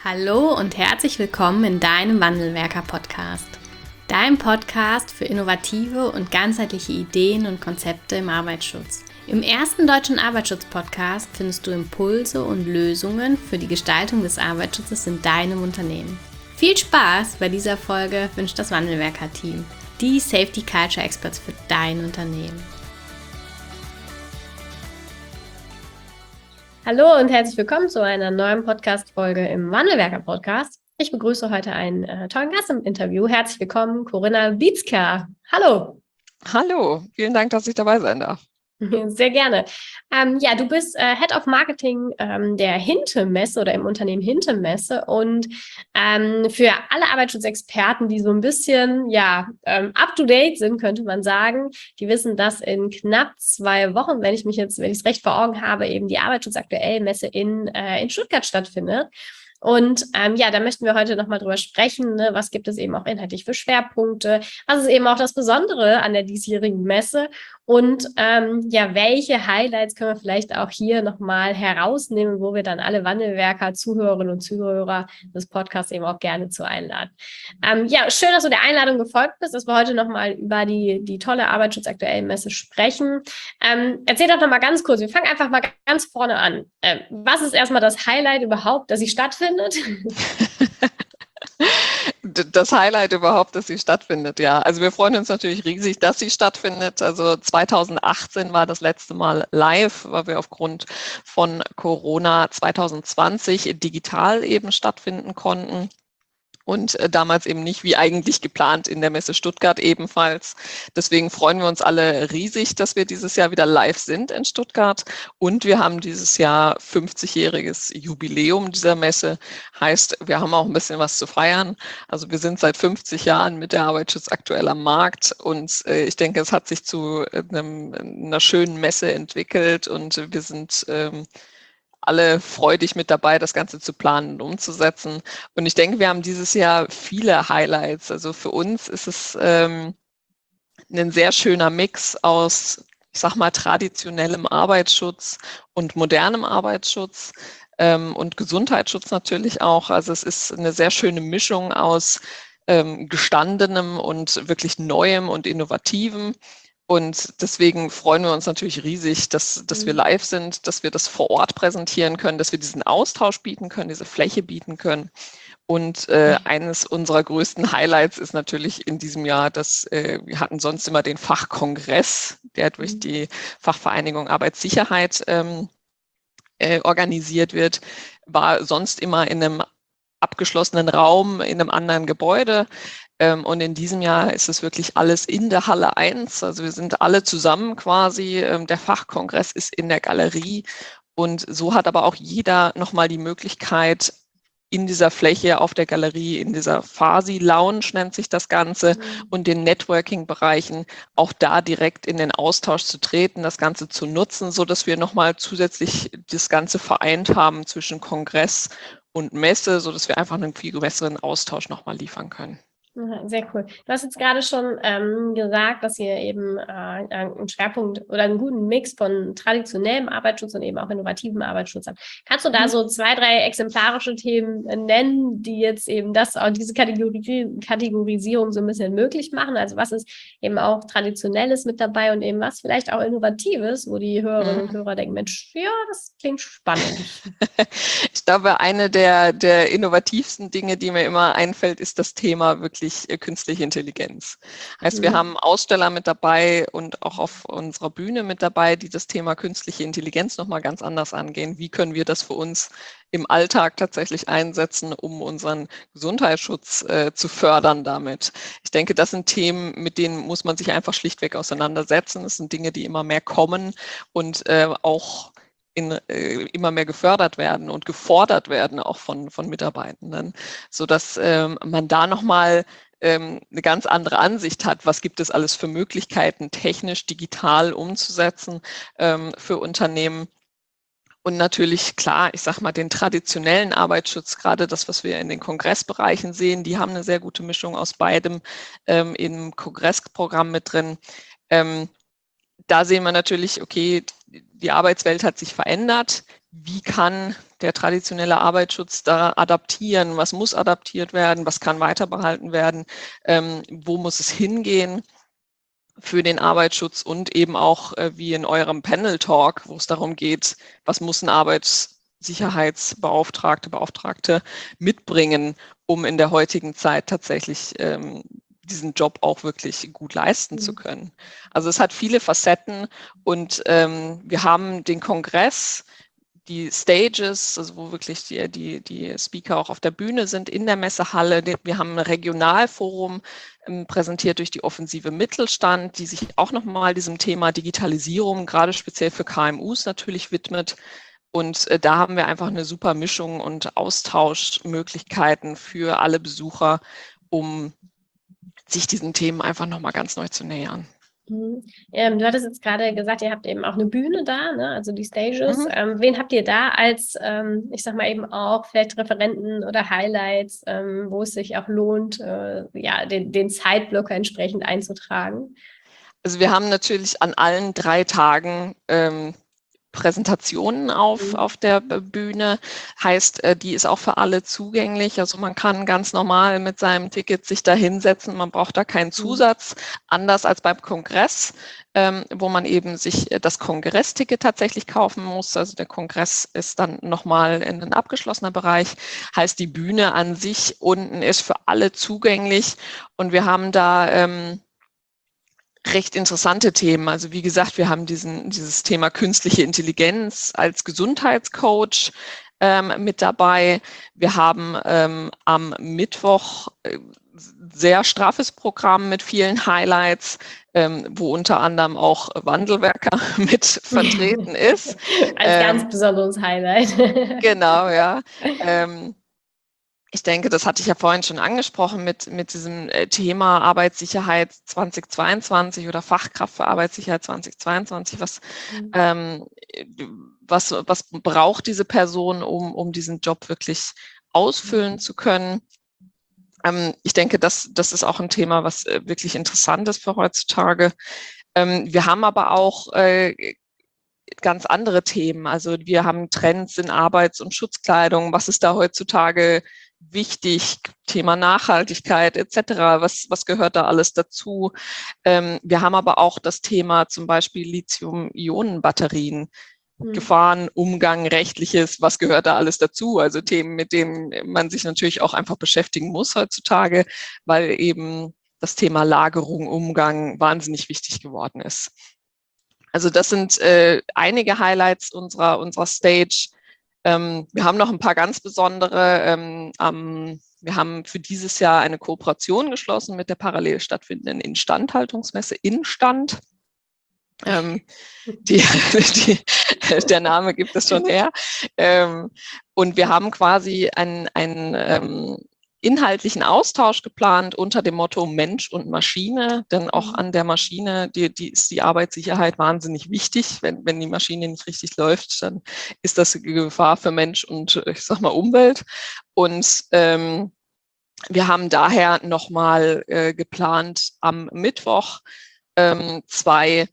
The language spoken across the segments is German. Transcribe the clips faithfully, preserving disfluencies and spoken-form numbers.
Hallo und herzlich willkommen in deinem Wandelwerker-Podcast. Dein Podcast für innovative und ganzheitliche Ideen und Konzepte im Arbeitsschutz. Im ersten deutschen Arbeitsschutz-Podcast findest du Impulse und Lösungen für die Gestaltung des Arbeitsschutzes in deinem Unternehmen. Viel Spaß bei dieser Folge wünscht das Wandelwerker-Team, die Safety Culture Experts für dein Unternehmen. Hallo und herzlich willkommen zu einer neuen Podcast-Folge im Wandelwerker-Podcast. Ich begrüße heute einen äh, tollen Gast im Interview. Herzlich willkommen, Corinna Bietzker. Hallo. Hallo, vielen Dank, dass ich dabei sein darf. Sehr gerne. Ähm, ja, du bist äh, Head of Marketing ähm, der Hinte-Messe oder im Unternehmen Hinte-Messe und ähm, für alle Arbeitsschutzexperten, die so ein bisschen ja ähm, up-to-date sind, könnte man sagen, die wissen, dass in knapp zwei Wochen, wenn ich mich jetzt, wenn ich es recht vor Augen habe, eben die Arbeitsschutzaktuell-Messe in, äh, in Stuttgart stattfindet. Und ähm, ja, da möchten wir heute nochmal drüber sprechen, ne? Was gibt es eben auch inhaltlich für Schwerpunkte, was ist eben auch das Besondere an der diesjährigen Messe und ähm, ja, welche Highlights können wir vielleicht auch hier nochmal herausnehmen, wo wir dann alle Wandelwerker, Zuhörerinnen und Zuhörer des Podcasts eben auch gerne zu einladen. Ähm, ja, schön, dass du der Einladung gefolgt bist, dass wir heute nochmal über die, die tolle Arbeitsschutzaktuell-Messe sprechen. Ähm, erzähl doch nochmal ganz kurz, wir fangen einfach mal ganz vorne an. Ähm, was ist erstmal das Highlight überhaupt, dass sie stattfindet? Das Highlight überhaupt, dass sie stattfindet, ja. Also wir freuen uns natürlich riesig, dass sie stattfindet. Also zweitausendachtzehn war das letzte Mal live, weil wir aufgrund von Corona zweitausendzwanzig digital eben stattfinden konnten. Und damals eben nicht wie eigentlich geplant in der Messe Stuttgart ebenfalls. Deswegen freuen wir uns alle riesig, dass wir dieses Jahr wieder live sind in Stuttgart. Und wir haben dieses Jahr fünfzigjähriges Jubiläum dieser Messe. Heißt, wir haben auch ein bisschen was zu feiern. Also wir sind seit fünfzig Jahren mit der Arbeitsschutz aktuell am Markt. Und ich denke, es hat sich zu einem, einer schönen Messe entwickelt. Und wir sind ähm, alle freudig mit dabei, das Ganze zu planen und umzusetzen. Und ich denke, wir haben dieses Jahr viele Highlights. Also für uns ist es ähm, ein sehr schöner Mix aus, ich sag mal, traditionellem Arbeitsschutz und modernem Arbeitsschutz ähm, und Gesundheitsschutz natürlich auch. Also es ist eine sehr schöne Mischung aus ähm, gestandenem und wirklich Neuem und Innovativem. Und deswegen freuen wir uns natürlich riesig, dass, dass wir live sind, dass wir das vor Ort präsentieren können, dass wir diesen Austausch bieten können, diese Fläche bieten können. Und äh, eines unserer größten Highlights ist natürlich in diesem Jahr, dass äh, wir hatten sonst immer den Fachkongress, der durch die Fachvereinigung Arbeitssicherheit ähm, äh, organisiert wird, war sonst immer in einem abgeschlossenen Raum, in einem anderen Gebäude. Und in diesem Jahr ist es wirklich alles in der Halle eins. Also wir sind alle zusammen quasi. Der Fachkongress ist in der Galerie. Und so hat aber auch jeder nochmal die Möglichkeit, in dieser Fläche auf der Galerie, in dieser Fasi-Lounge nennt sich das Ganze, mhm. und den Networking-Bereichen auch da direkt in den Austausch zu treten, das Ganze zu nutzen, so dass wir nochmal zusätzlich das Ganze vereint haben zwischen Kongress und Messe, so dass wir einfach einen viel besseren Austausch nochmal liefern können. Sehr cool. Du hast jetzt gerade schon ähm, gesagt, dass ihr eben äh, einen Schwerpunkt oder einen guten Mix von traditionellem Arbeitsschutz und eben auch innovativem Arbeitsschutz habt. Kannst du da so zwei, drei exemplarische Themen nennen, die jetzt eben das, auch diese Kategorie, Kategorisierung so ein bisschen möglich machen? Also was ist eben auch Traditionelles mit dabei und eben was vielleicht auch Innovatives, wo die Hörerinnen und Hörer denken, Mensch, ja, das klingt spannend. Ich glaube, eine der, der innovativsten Dinge, die mir immer einfällt, ist das Thema wirklich künstliche Intelligenz. Heißt, wir mhm. haben Aussteller mit dabei und auch auf unserer Bühne mit dabei, die das Thema künstliche Intelligenz nochmal ganz anders angehen. Wie können wir das für uns im Alltag tatsächlich einsetzen, um unseren Gesundheitsschutz äh, zu fördern damit? Ich denke, das sind Themen, mit denen muss man sich einfach schlichtweg auseinandersetzen. Das sind Dinge, die immer mehr kommen und äh, auch In, äh, immer mehr gefördert werden und gefordert werden, auch von, von Mitarbeitenden, sodass ähm, man da nochmal ähm, eine ganz andere Ansicht hat, was gibt es alles für Möglichkeiten, technisch, digital umzusetzen ähm, für Unternehmen. Und natürlich, klar, ich sag mal, den traditionellen Arbeitsschutz, gerade das, was wir in den Kongressbereichen sehen, die haben eine sehr gute Mischung aus beidem ähm, im Kongressprogramm mit drin. Ähm, da sehen wir natürlich, okay, die Arbeitswelt hat sich verändert. wie kann der traditionelle Arbeitsschutz da adaptieren, was muss adaptiert werden, was kann weiter behalten werden, ähm, wo muss es hingehen für den Arbeitsschutz und eben auch äh, wie in eurem Panel-Talk, wo es darum geht, was muss ein Arbeitssicherheitsbeauftragte, Beauftragte mitbringen, um in der heutigen Zeit tatsächlich ähm, diesen Job auch wirklich gut leisten mhm. zu können. Also es hat viele Facetten und ähm, wir haben den Kongress, die Stages, also wo wirklich die, die, die Speaker auch auf der Bühne sind, in der Messehalle. Wir haben ein Regionalforum ähm, präsentiert durch die Offensive Mittelstand, die sich auch nochmal diesem Thema Digitalisierung, gerade speziell für K M Us natürlich widmet. Und äh, da haben wir einfach eine super Mischung und Austauschmöglichkeiten für alle Besucher, um sich diesen Themen einfach nochmal ganz neu zu nähern. Mhm. Ähm, du hattest jetzt gerade gesagt, ihr habt eben auch eine Bühne da, ne? Also die Stages. Mhm. Ähm, wen habt ihr da als, ähm, ich sag mal eben auch vielleicht Referenten oder Highlights, ähm, wo es sich auch lohnt, äh, ja, den, den Zeitblocker entsprechend einzutragen? Also wir haben natürlich an allen drei Tagen ähm, Präsentationen auf, mhm. auf der Bühne, heißt, äh, die ist auch für alle zugänglich. Also man kann ganz normal mit seinem Ticket sich da hinsetzen. Man braucht da keinen Zusatz, mhm. anders als beim Kongress, ähm, wo man eben sich das Kongressticket tatsächlich kaufen muss. Also der Kongress ist dann nochmal in ein abgeschlossener Bereich, heißt die Bühne an sich unten ist für alle zugänglich und wir haben da ähm, recht interessante Themen. Also wie gesagt, wir haben diesen, dieses Thema künstliche Intelligenz als Gesundheitscoach ähm, mit dabei. Wir haben ähm, am Mittwoch äh, sehr straffes Programm mit vielen Highlights, ähm, wo unter anderem auch Wandelwerker mit vertreten ist. Als ähm, ganz besonderes Highlight. Genau, ja. Ähm, Ich denke, das hatte ich ja vorhin schon angesprochen mit, mit diesem Thema Arbeitssicherheit zweitausendzweiundzwanzig oder Fachkraft für Arbeitssicherheit zweitausendzweiundzwanzig. Was, mhm. ähm, was, was braucht diese Person, um, um diesen Job wirklich ausfüllen zu können? Ähm, ich denke, das, das ist auch ein Thema, was wirklich interessant ist für heutzutage. Ähm, wir haben aber auch äh, ganz andere Themen. Also wir haben Trends in Arbeits- und Schutzkleidung. Was ist da heutzutage wichtig? Thema Nachhaltigkeit et cetera. Was, was gehört da alles dazu? Ähm, wir haben aber auch das Thema zum Beispiel Lithium-Ionen-Batterien. Mhm. Gefahren, Umgang, Rechtliches, was gehört da alles dazu? Also Themen, mit denen man sich natürlich auch einfach beschäftigen muss heutzutage, weil eben das Thema Lagerung, Umgang wahnsinnig wichtig geworden ist. Also das sind äh, einige Highlights unserer, unserer Stage. Ähm, wir haben noch ein paar ganz besondere. Ähm, ähm, wir haben für dieses Jahr eine Kooperation geschlossen mit der parallel stattfindenden Instandhaltungsmesse Instand. Ähm, die, die, der Name gibt es schon her. Ähm, und wir haben quasi ein, ein ähm, inhaltlichen Austausch geplant unter dem Motto Mensch und Maschine, denn auch an der Maschine, die, die ist die Arbeitssicherheit wahnsinnig wichtig. Wenn, wenn die Maschine nicht richtig läuft, dann ist das eine Gefahr für Mensch und, ich sag mal, Umwelt. Und ähm, wir haben daher nochmal äh, geplant, am Mittwoch ähm, zwei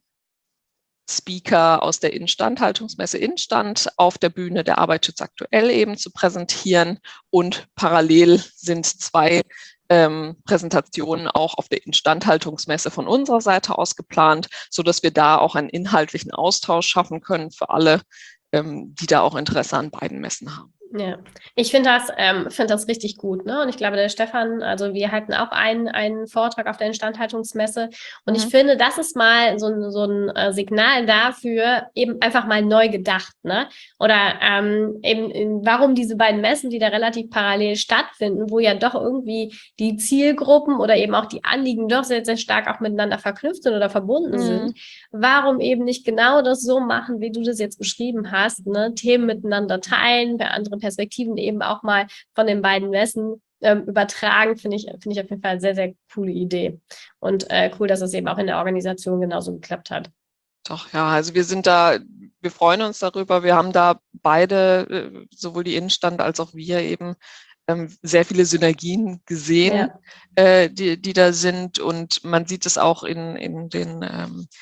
Speaker aus der Instandhaltungsmesse Instand auf der Bühne der Arbeitsschutz aktuell eben zu präsentieren und parallel sind zwei ähm, Präsentationen auch auf der Instandhaltungsmesse von unserer Seite aus geplant, sodass wir da auch einen inhaltlichen Austausch schaffen können für alle, ähm, die da auch Interesse an beiden Messen haben. Ja, ich finde das, ähm, finde das richtig gut, ne? Und ich glaube, der Stefan, also wir halten auch einen, einen Vortrag auf der Instandhaltungsmesse. Und mhm. ich finde, das ist mal so ein, so ein äh, Signal dafür, eben einfach mal neu gedacht, ne? Oder ähm, eben, warum diese beiden Messen, die da relativ parallel stattfinden, wo ja doch irgendwie die Zielgruppen oder eben auch die Anliegen doch sehr, sehr stark auch miteinander verknüpft sind oder verbunden mhm. sind. Warum eben nicht genau das so machen, wie du das jetzt beschrieben hast, ne? Themen miteinander teilen, bei anderen Perspektiven eben auch mal von den beiden Messen ähm, übertragen, finde ich, finde ich auf jeden Fall eine sehr, sehr coole Idee. Und äh, cool, dass es eben auch in der Organisation genauso geklappt hat. Doch, ja, also wir sind da, wir freuen uns darüber. Wir haben da beide, sowohl die Innenstand als auch wir eben, ähm, sehr viele Synergien gesehen, ja. äh, die, die da sind. Und man sieht es auch in, in den ähm,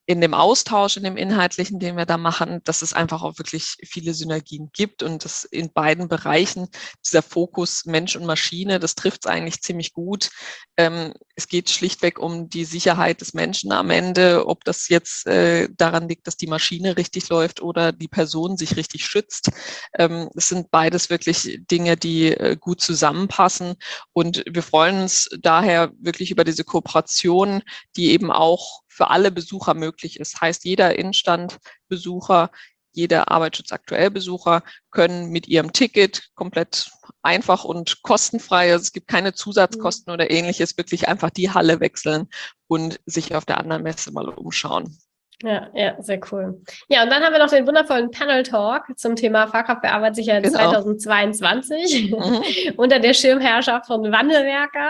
in dem Austausch, in dem Inhaltlichen, den wir da machen, dass es einfach auch wirklich viele Synergien gibt und dass in beiden Bereichen dieser Fokus Mensch und Maschine, das trifft es eigentlich ziemlich gut. Ähm, es geht schlichtweg um die Sicherheit des Menschen am Ende, ob das jetzt äh, daran liegt, dass die Maschine richtig läuft oder die Person sich richtig schützt. Ähm, es sind beides wirklich Dinge, die äh, gut zusammenpassen und wir freuen uns daher wirklich über diese Kooperation, die eben auch für alle Besucher möglich ist. Heißt, jeder Instand-Besucher, jeder Arbeitsschutz-Aktuell-Besucher können mit ihrem Ticket komplett einfach und kostenfrei, also es gibt keine Zusatzkosten oder ähnliches, wirklich einfach die Halle wechseln und sich auf der anderen Messe mal umschauen. Ja, ja, sehr cool. Ja, und dann haben wir noch den wundervollen Panel-Talk zum Thema Fachkraft für Arbeitssicherheit Genau. zweitausendzweiundzwanzig Mhm. unter der Schirmherrschaft von Wandelwerker.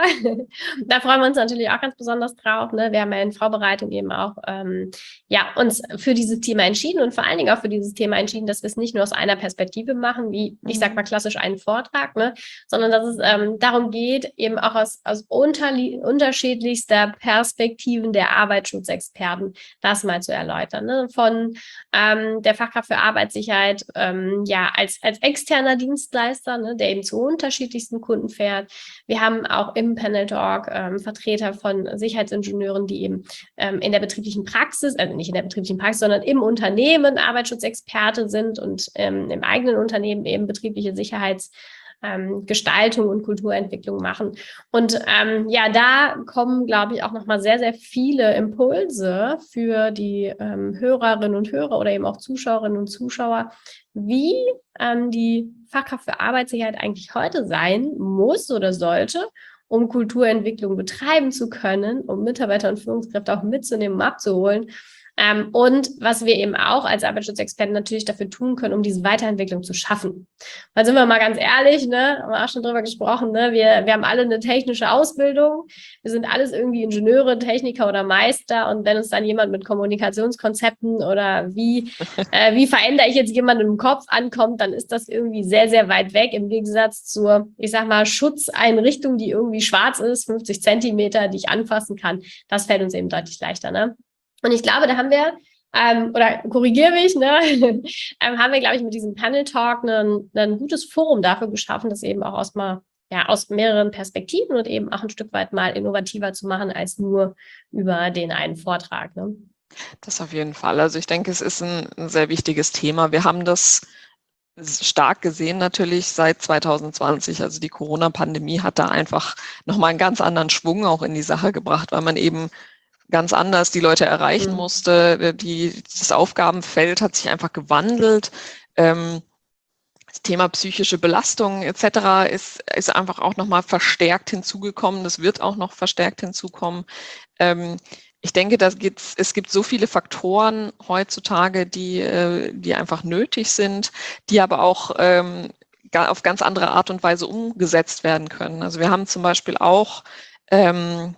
Da freuen wir uns natürlich auch ganz besonders drauf. Ne? Wir haben ja in Vorbereitung eben auch ähm, ja, uns für dieses Thema entschieden und vor allen Dingen auch für dieses Thema entschieden, dass wir es nicht nur aus einer Perspektive machen, wie, ich sag mal klassisch einen Vortrag, ne? sondern dass es ähm, darum geht, eben auch aus, aus unterschiedlichster Perspektiven der Arbeitsschutzexperten das mal zu erläutern, ne? Von ähm, der Fachkraft für Arbeitssicherheit ähm, ja als, als externer Dienstleister, ne, der eben zu unterschiedlichsten Kunden fährt. Wir haben auch im Panel Talk ähm, Vertreter von Sicherheitsingenieuren, die eben ähm, in der betrieblichen Praxis, also nicht in der betrieblichen Praxis, sondern im Unternehmen Arbeitsschutzexperte sind und ähm, im eigenen Unternehmen eben betriebliche Sicherheits Ähm, Gestaltung und Kulturentwicklung machen. Und ähm, ja, da kommen, glaube ich, auch nochmal sehr, sehr viele Impulse für die ähm, Hörerinnen und Hörer oder eben auch Zuschauerinnen und Zuschauer, wie ähm, die Fachkraft für Arbeitssicherheit eigentlich heute sein muss oder sollte, um Kulturentwicklung betreiben zu können, um Mitarbeiter und Führungskräfte auch mitzunehmen, um abzuholen. Ähm, und was wir eben auch als Arbeitsschutzexperten natürlich dafür tun können, um diese Weiterentwicklung zu schaffen. Weil sind wir mal ganz ehrlich, ne, haben wir auch schon drüber gesprochen, ne, wir, wir haben alle eine technische Ausbildung, wir sind alles irgendwie Ingenieure, Techniker oder Meister und wenn uns dann jemand mit Kommunikationskonzepten oder wie, äh, wie verändere ich jetzt jemanden im Kopf ankommt, dann ist das irgendwie sehr, sehr weit weg im Gegensatz zur, ich sag mal, Schutzeinrichtung, die irgendwie schwarz ist, fünfzig Zentimeter, die ich anfassen kann. Das fällt uns eben deutlich leichter, ne? Und ich glaube, da haben wir, ähm, oder korrigiere mich, ne, ähm, haben wir, glaube ich, mit diesem Panel-Talk ein, ein gutes Forum dafür geschaffen, das eben auch aus, mal, ja, aus mehreren Perspektiven und eben auch ein Stück weit mal innovativer zu machen, als nur über den einen Vortrag. Ne? Das auf jeden Fall. Also ich denke, es ist ein, ein sehr wichtiges Thema. Wir haben das stark gesehen natürlich seit zwanzig zwanzig. Also die Corona-Pandemie hat da einfach nochmal einen ganz anderen Schwung auch in die Sache gebracht, weil man eben ganz anders die Leute erreichen mhm. musste. Die, das Aufgabenfeld hat sich einfach gewandelt. Ähm, das Thema psychische Belastung et cetera ist, ist einfach auch nochmal verstärkt hinzugekommen. Das wird auch noch verstärkt hinzukommen. Ähm, ich denke, das gibt's, es gibt so viele Faktoren heutzutage, die, die einfach nötig sind, die aber auch ähm, auf ganz andere Art und Weise umgesetzt werden können. Also wir haben zum Beispiel auch ähm,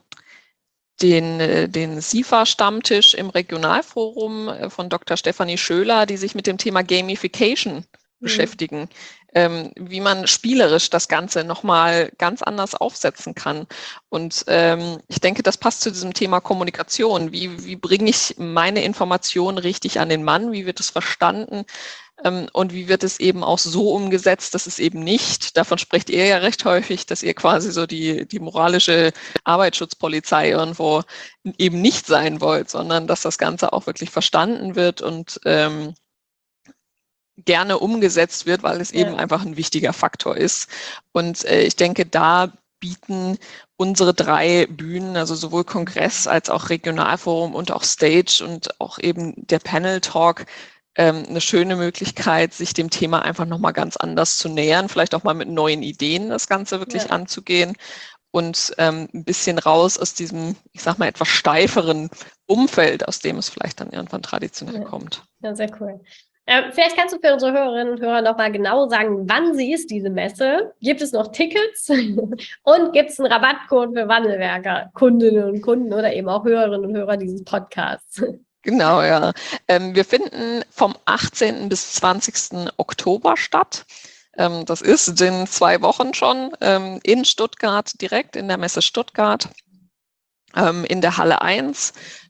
den, den S I F A-Stammtisch im Regionalforum von Doktor Stefanie Schöler, die sich mit dem Thema Gamification mhm. beschäftigen, ähm, wie man spielerisch das Ganze nochmal ganz anders aufsetzen kann. Und ähm, ich denke, das passt zu diesem Thema Kommunikation. Wie, wie bringe ich meine Informationen richtig an den Mann? Wie wird es verstanden? Und wie wird es eben auch so umgesetzt, dass es eben nicht, davon sprecht ihr ja recht häufig, dass ihr quasi so die, die moralische Arbeitsschutzpolizei irgendwo eben nicht sein wollt, sondern dass das Ganze auch wirklich verstanden wird und ähm, gerne umgesetzt wird, weil es ja. eben einfach ein wichtiger Faktor ist. Und äh, ich denke, da bieten unsere drei Bühnen, also sowohl Kongress als auch Regionalforum und auch Stage und auch eben der Panel Talk, eine schöne Möglichkeit, sich dem Thema einfach nochmal ganz anders zu nähern, vielleicht auch mal mit neuen Ideen das Ganze wirklich ja. anzugehen und ähm, ein bisschen raus aus diesem, ich sag mal, etwas steiferen Umfeld, aus dem es vielleicht dann irgendwann traditionell ja. kommt. Ja, sehr cool. Äh, vielleicht kannst du für unsere Hörerinnen und Hörer nochmal genau sagen, wann sie ist, diese Messe. Gibt es noch Tickets? Und gibt es einen Rabattcode für Wandelwerker, Kundinnen und Kunden oder eben auch Hörerinnen und Hörer dieses Podcasts? Genau, ja. Ähm, wir finden vom achtzehnten bis zwanzigsten Oktober statt. Ähm, das ist in zwei Wochen schon ähm, in Stuttgart, direkt in der Messe Stuttgart, ähm, in der Halle eins.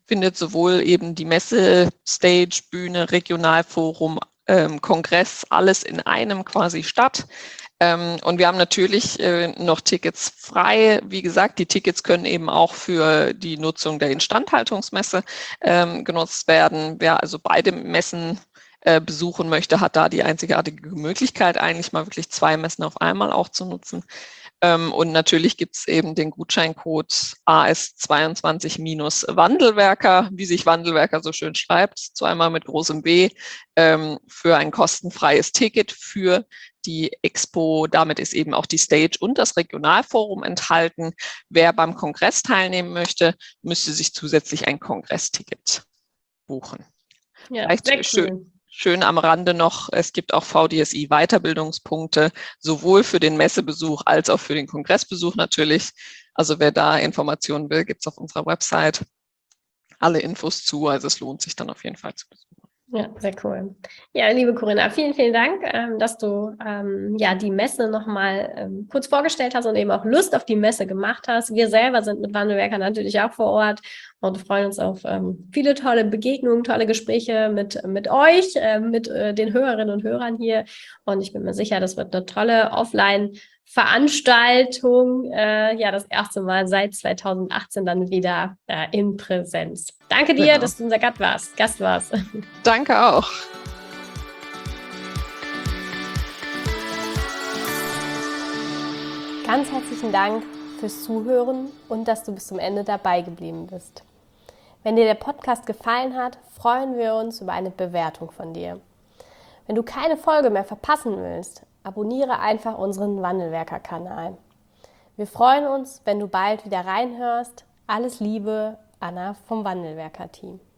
findet sowohl eben die Messe, Stage, Bühne, Regionalforum, ähm, Kongress, alles in einem quasi statt. Ähm, und wir haben natürlich äh, noch Tickets frei. Wie gesagt, die Tickets können eben auch für die Nutzung der Instandhaltungsmesse ähm, genutzt werden. Wer also beide Messen äh, besuchen möchte, hat da die einzigartige Möglichkeit, eigentlich mal wirklich zwei Messen auf einmal auch zu nutzen. Ähm, und natürlich gibt es eben den Gutscheincode A S zweiundzwanzig Wandelwerker, wie sich Wandelwerker so schön schreibt, zweimal mit großem B, ähm, für ein kostenfreies Ticket für die Expo. Damit ist eben auch die Stage und das Regionalforum enthalten. Wer beim Kongress teilnehmen möchte, müsste sich zusätzlich ein Kongressticket buchen. Ja, Vielleicht sehr schön, cool. schön am Rande noch, es gibt auch V D S I-Weiterbildungspunkte, sowohl für den Messebesuch als auch für den Kongressbesuch natürlich. Also wer da Informationen will, gibt es auf unserer Website alle Infos zu. Also es lohnt sich dann auf jeden Fall zu besuchen. Ja, sehr cool. Ja, liebe Corinna, vielen, vielen Dank, ähm, dass du ähm, ja die Messe nochmal ähm, kurz vorgestellt hast und eben auch Lust auf die Messe gemacht hast. Wir selber sind mit Wandelwerker natürlich auch vor Ort und freuen uns auf ähm, viele tolle Begegnungen, tolle Gespräche mit, mit euch, äh, mit äh, den Hörerinnen und Hörern hier. Und ich bin mir sicher, das wird eine tolle Offline-Veranstaltung. Äh, ja, das erste Mal seit zweitausendachtzehn dann wieder äh, in Präsenz. Danke dir, Genau. dass du unser Gast warst. Gast warst. Danke auch. Ganz herzlichen Dank fürs Zuhören und dass du bis zum Ende dabei geblieben bist. Wenn dir der Podcast gefallen hat, freuen wir uns über eine Bewertung von dir. Wenn du keine Folge mehr verpassen willst, abonniere einfach unseren Wandelwerker-Kanal. Wir freuen uns, wenn du bald wieder reinhörst. Alles Liebe, Anna vom Wandelwerker-Team.